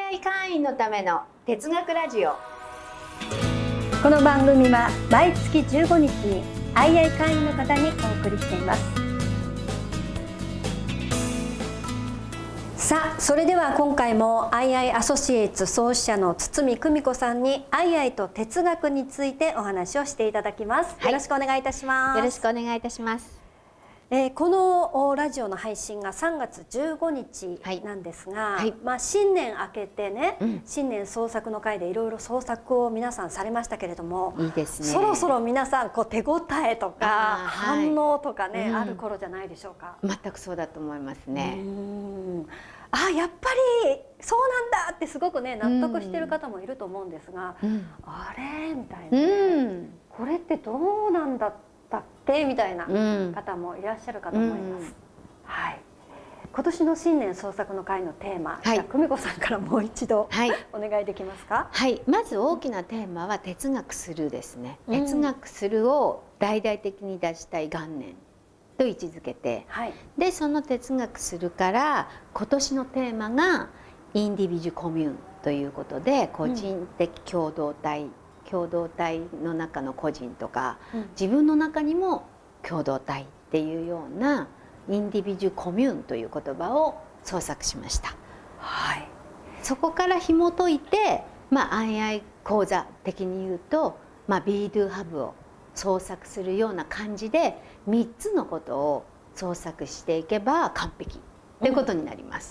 II 会員のための哲学ラジオ。 この番組は毎月15日に II 会員の方にお送りしています。さあ、それでは今回も II アソシエイツ創始者の堤久美子さんに II と哲学についてお話をしていただきます。よろしくお願いいたします。 よろしくお願いいたします。 このラジオの配信が3月15日なんですが、新年明けてね、新年創作の会でいろいろ創作を皆さんされましたけれども、 いいですね、そろそろ皆さん手応えとか反応とかね、ある頃じゃないでしょうか。 全くそうだと思いますね。 やっぱりそうなんだってすごくね納得してる方もいると思うんですが、あれみたいな、これってどうなんだだっけみたいな方もいらっしゃるかと思います。今年の新年創作の会のテーマ、じゃあ久美子さんからもう一度、お願いできますか。 まず大きなテーマは哲学するですね。哲学するを大々的に出したい元年と位置づけて、でその哲学するから今年のテーマがインディビジュコミューンということで、個人的共同体、共同体の中の個人とか、自分の中にも共同体っていうようなインディビジュコミューンという言葉を創作しました。そこから紐解いて、II 講座的に言うと、Be Do Have を創作するような感じで3つのことを創作していけば完璧ということになります。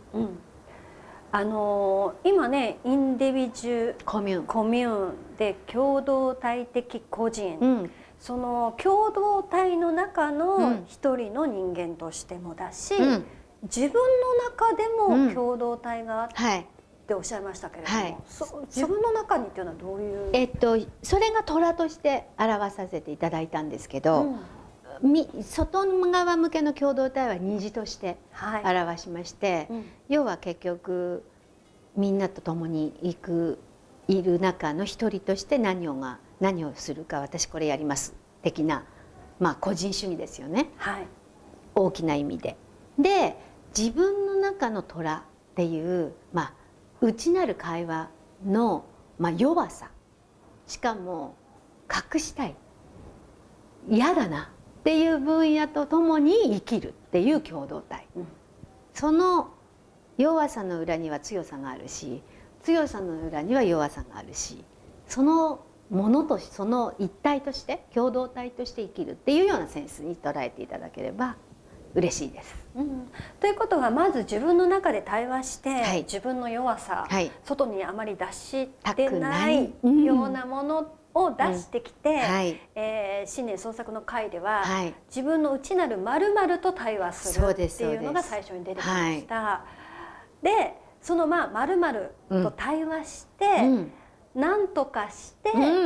今ねインディビジュコミューンで共同体的個人、その共同体の中の一人の人間としてもだし、自分の中でも共同体があっておっしゃいましたけれども、自分の中にっていうのはどういう？ それが虎として表させていただいたんですけど、外側向けの共同体は虹として表しまして、要は結局みんなと共にいる中の一人として何をするか、私これやります的な、個人主義ですよね、大きな意味で。で自分の中の虎っていう内なる会話の、弱さ、しかも隠したい、嫌だなっていう分野とともに生きるっていう共同体、その弱さの裏には強さがあるし、強さの裏には弱さがあるし、そのものとして、その一体として共同体として生きるっていうようなセンスに捉えていただければ嬉しいです。 ということはまず自分の中で対話して、自分の弱さ、外にあまり出してないようなものを出してきて、新年創作の会では、自分の内なる〇〇と対話するっていうのが最初に出てきました。でその〇〇と対話して、何とかして、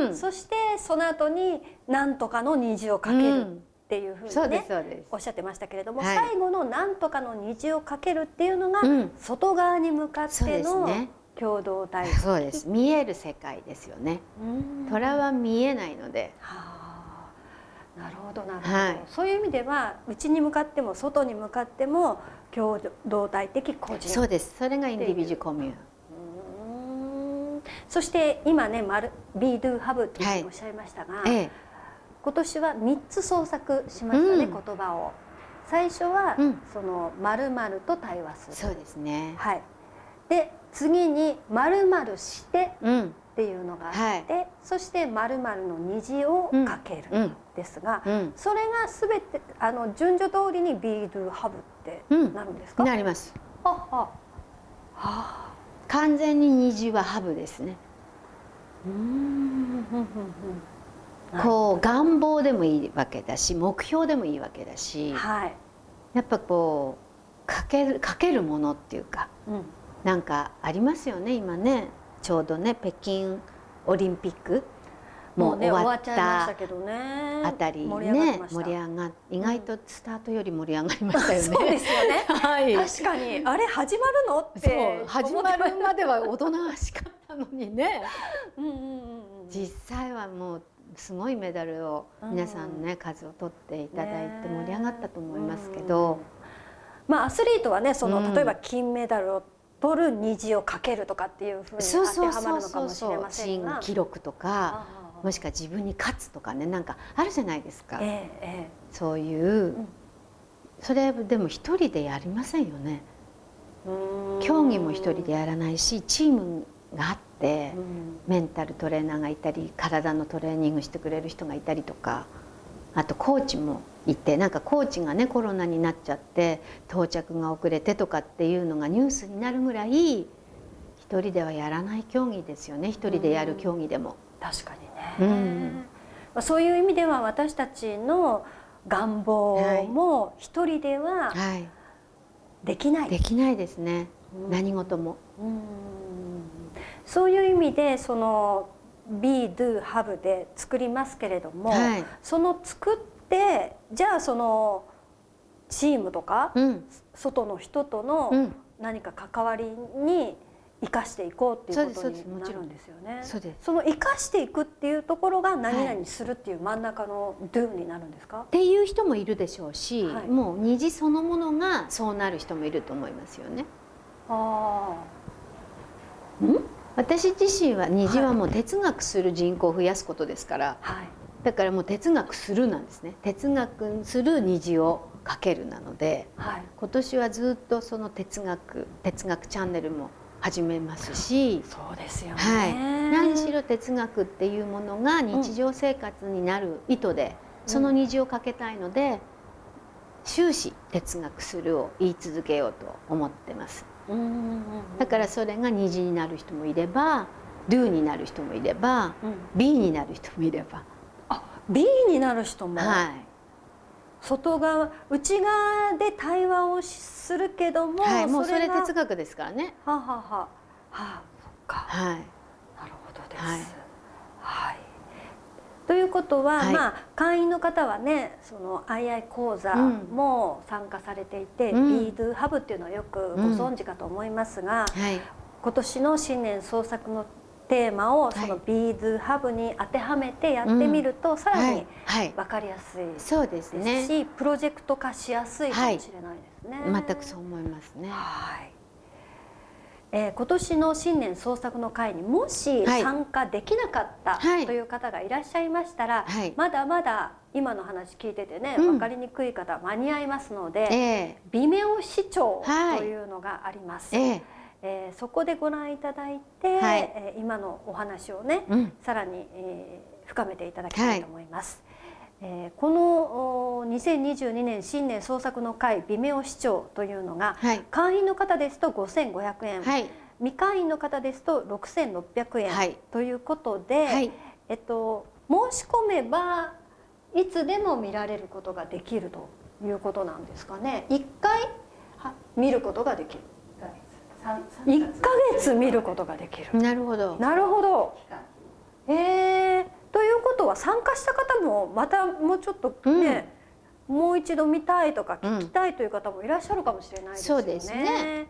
そしてその後に何とかの虹をかけるっていうふうにねおっしゃってましたけれども、最後の何とかの虹をかけるっていうのが外側に向かっての共同体。 そうです。見える世界ですよね。虎は見えないので。 なるほどなるほど。そういう意味では内に向かっても外に向かっても共同体的個人。 そうです。それがインディビジュコミューン。 そして今ねBe Do Have っておっしゃいましたが、今年は3つ創作しましたね、言葉を。最初はその〇〇と対話する。 そうですね。 で次に〇〇してっていうのがあって、そして〇〇の虹をかけるですが、それがすべて順序通りに Be Do Have ってなるんですか？ なります。完全に虹はハブですね。願望でもいいわけだし、目標でもいいわけだし、やっぱかけるものっていうか、なんかありますよね今ね。ちょうどね北京オリンピックもう終わったあたりね、盛り上がって、意外とスタートより盛り上がりましたよね。 そうですよね。確かにあれ始まるのって始まるまではおとなしかったのにね。実際はもうすごいメダルを皆さんね数を取っていただいて盛り上がったと思いますけど、 アスリートはね例えば金メダルを取る虹をかけるとかっていうふうに当てはまるのかもしれませんが、 チーム記録とかもしくは自分に勝つとかね、なんかあるじゃないですか、そういう、それでも一人でやりませんよね。競技も一人でやらないし、チームがあって、メンタルトレーナーがいたり、体のトレーニングしてくれる人がいたりとか、あとコーチもいて、なんかコーチがねコロナになっちゃって到着が遅れてとかっていうのがニュースになるぐらい、一人ではやらない競技ですよね。一人でやる競技でも。 確かにね、そういう意味では私たちの願望も一人ではできない、 できないですね、何事も。 そういう意味でその Be Do Have で作りますけれども、その作ってじゃあそのチームとか、外の人との何か関わりに生かしていこうっていうことになるんですよね。その生かしていくっていうところが何々するっていう真ん中の Do になるんですか？ っていう人もいるでしょうし、もう虹そのものがそうなる人もいると思いますよね。私自身は虹はもう哲学する人口を増やすことですから、だからもう哲学するなんですね。哲学する虹をかけるなので、今年はずっとその哲学チャンネルも始めますし、 そうですよね、 何しろ哲学っていうものが日常生活になる意図で、その虹をかけたいので、終始哲学するを言い続けようと思ってます。だからそれが虹になる人もいれば Do になる人もいれば、B になる人もいれば。 B になる人も、外側内側で対話をするけども、 もうそれ哲学ですからね。 そっか、なるほどです。ということは、会員の方はね、その相合講座も参加されていて、Be Do Have っていうのはよくご存知かと思いますが、今年の新年創作のテーマをその Be Do Have に当てはめてやってみると、さらに分かりやすいですし、プロジェクト化しやすいかもしれないですね。 全くそう思いますね。 今年の新年創作の会にもし参加できなかったという方がいらっしゃいましたら、まだまだ今の話聞いててね、分かりにくい方間に合いますので、微妙視聴というのがあります。そこでご覧いただいて、今のお話をね、さらに深めていただきたいと思います。この2022年新年創作の会微妙視聴というのが、会員の方ですと5500円、未会員の方ですと6600円ということで、申し込めばいつでも見られることができるということなんですかね。1回見ることができる。1ヶ月見ることができる。 なるほど。 なるほど。ということは参加した方もまたもうちょっとね、もう一度見たいとか聞きたいという方もいらっしゃるかもしれないですよね。 そうですね。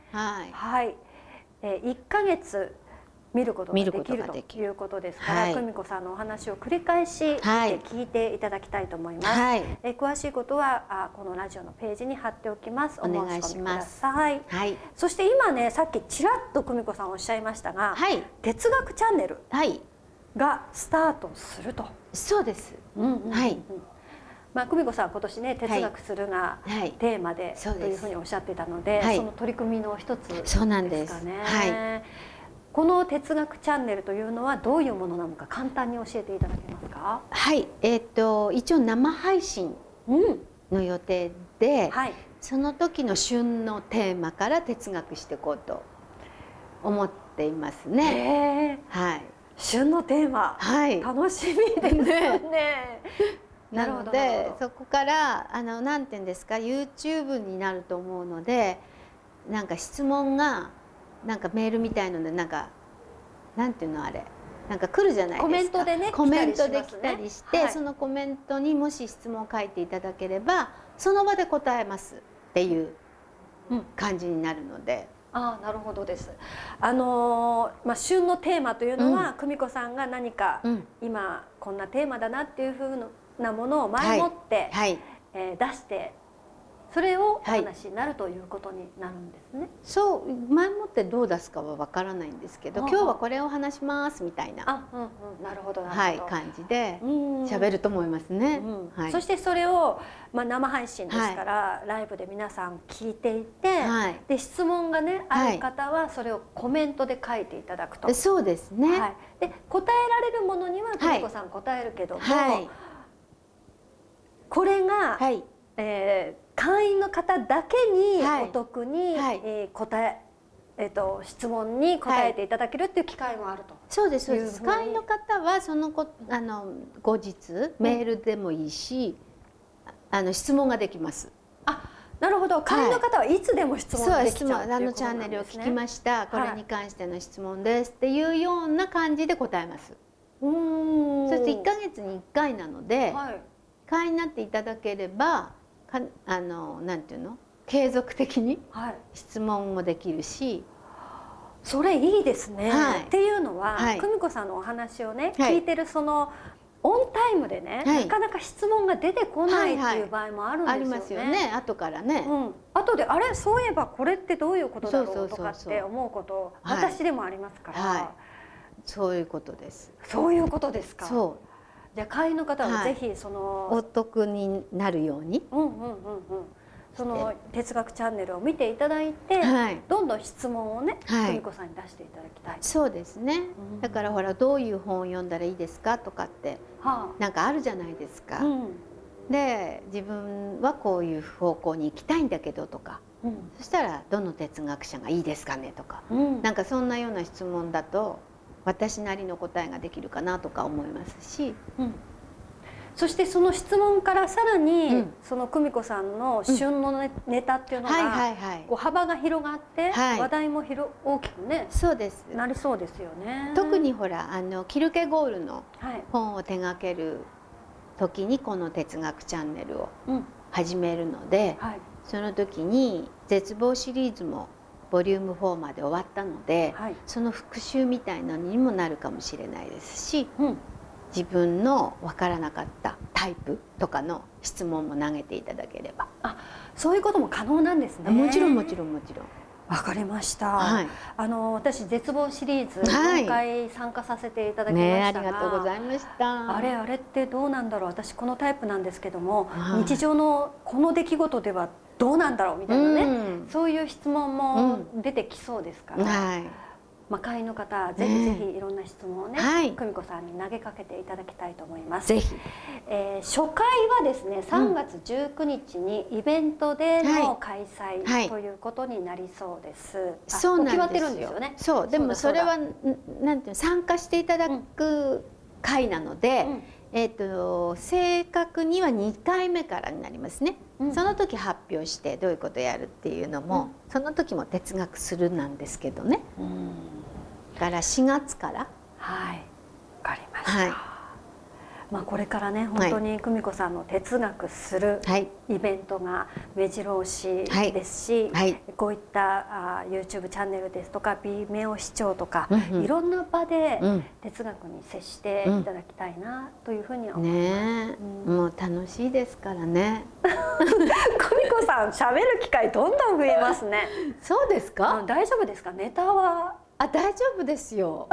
1ヶ月見ることができるということですから、久美子さんのお話を繰り返し聞いていただきたいと思います。詳しいことはこのラジオのページに貼っておきます。お申し込みください。そして今ね、さっきちらっと久美子さんおっしゃいましたが、哲学チャンネルがスタートすると。 そうです。 久美子さん今年ね、哲学するがテーマでというふうにおっしゃってたので、その取り組みの一つですかね。この哲学チャンネルというのはどういうものなのか簡単に教えていただけますか？ 一応生配信の予定で、その時の旬のテーマから哲学していこうと思っていますね。 旬のテーマ、楽しみですね。 なのでそこからなんていうんですか、 YouTube になると思うので、なんか質問がなんかメールみたいので、なんていうのあれ、なんか来るじゃないですか。 コメントでね、 コメントで来たりして、そのコメントにもし質問を書いていただければその場で答えますっていう感じになるので。 なるほどです。旬のテーマというのは、久美子さんが何か、今こんなテーマだなっていうふうなものを前もって、出してそれをお話になるということになるんですね。 そう前もってどう出すかはわからないんですけど、今日はこれを話しますみたいな、 なるほど感じで喋ると思いますね。 そしてそれを生配信ですからライブで皆さん聞いていて、で質問がねある方はそれをコメントで書いていただくと。 そうですね。 で答えられるものには久美子さん答えるけども、これが会員の方だけにお得に質問に答えていただけるっていう機会もあると。 そうですそうです。会員の方はその後日メールでもいいし、質問ができます。 なるほど。会員の方はいつでも質問できちゃうっていうことなんですね。 チャンネルを聞きました。これに関しての質問ですっていうような感じで答えます。そして1ヶ月に1回なので、会員になっていただければなんていうの、継続的に質問もできるし、 それいいですね。っていうのは久美子さんのお話をね聞いてるそのオンタイムでね、なかなか質問が出てこないっていう場合もあるんですよね。 ありますよね。後からね。 後であれそういえばこれってどういうことだろうとかって思うこと私でもありますから。 そういうことです。 そういうことですか。そう。じゃあ会員の方はぜひそのお得になるように。 その哲学チャンネルを見ていただいて、どんどん質問をね久美子さんに出していただきたい。 そうですね。だからほらどういう本を読んだらいいですかとかってなんかあるじゃないですか。で自分はこういう方向に行きたいんだけどとか、そしたらどの哲学者がいいですかねとか、なんかそんなような質問だと私なりの答えができるかなとか思いますし。 そしてその質問からさらにその久美子さんの旬のネタっていうのが幅が広がって話題も大きくねなりそうですよね。 特にほらキルケゴールの本を手掛ける時にこの哲学チャンネルを始めるので、その時に絶望シリーズもボリューム4まで終わったので、その復習みたいなのにもなるかもしれないですし。自分の分からなかったタイプとかの質問も投げていただければ、 そういうことも可能なんですね。 もちろんもちろんもちろん。 わかりました。私絶望シリーズ4回参加させていただきましたが、 ありがとうございました。 あれってどうなんだろう、私このタイプなんですけども、日常のこの出来事ではどうなんだろうみたいなね、そういう質問も出てきそうですから。会員の方ぜひぜひいろんな質問をね久美子さんに投げかけていただきたいと思います。 ぜひ。 初回はですね3月19日にイベントでの開催ということになりそうです。 そうなんですよ。 決まってるんですよね。 そう、でもそれはなんていう参加していただく会なので、正確には2回目からになりますね。その時発表してどういうことやるっていうのも、その時も哲学するなんですけどね。だから4月から。 わかりました。これからね本当に久美子さんの哲学するイベントが目白押しですし、こういった YouTube チャンネルですとか Vimeo 視聴とか、いろんな場で哲学に接していただきたいなというふうに思います。 もう楽しいですからね。 久美子さん喋る機会どんどん増えますね。 そうですか？ 大丈夫ですか？ネタは大丈夫ですよ。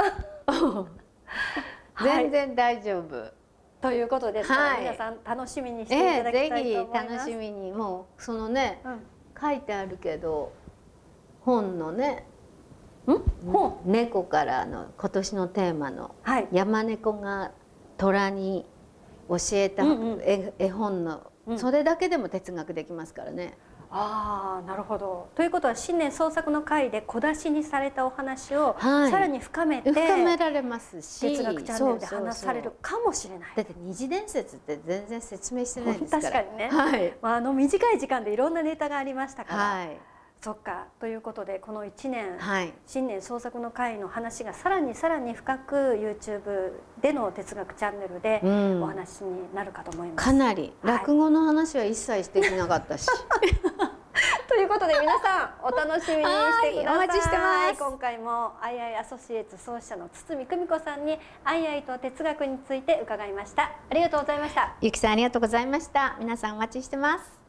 全然大丈夫。 ということですから、皆さん楽しみにしていただきたいと思います。 ぜひ楽しみに。もうそのね、書いてあるけど本のね、猫からの今年のテーマの山猫が虎に教えた絵本のそれだけでも哲学できますからね。 なるほど。ということは新年創作の会で小出しにされたお話をさらに深められますし、 哲学チャンネルで話されるかもしれない。 だって二次伝説って全然説明してないですから。 確かにね。短い時間でいろんなネタがありましたから。そっか。ということでこの1年、新年創作の会の話がさらに深く YouTube での哲学チャンネルでお話になるかと思います。 かなり落語の話は一切してきなかったし。 ということで皆さんお楽しみにしてください。 お待ちしてます。 今回もアイアイアソシエイツ創始者の堤久美子さんにアイアイと哲学について伺いました。ありがとうございました。 ゆきさんありがとうございました。皆さんお待ちしてます。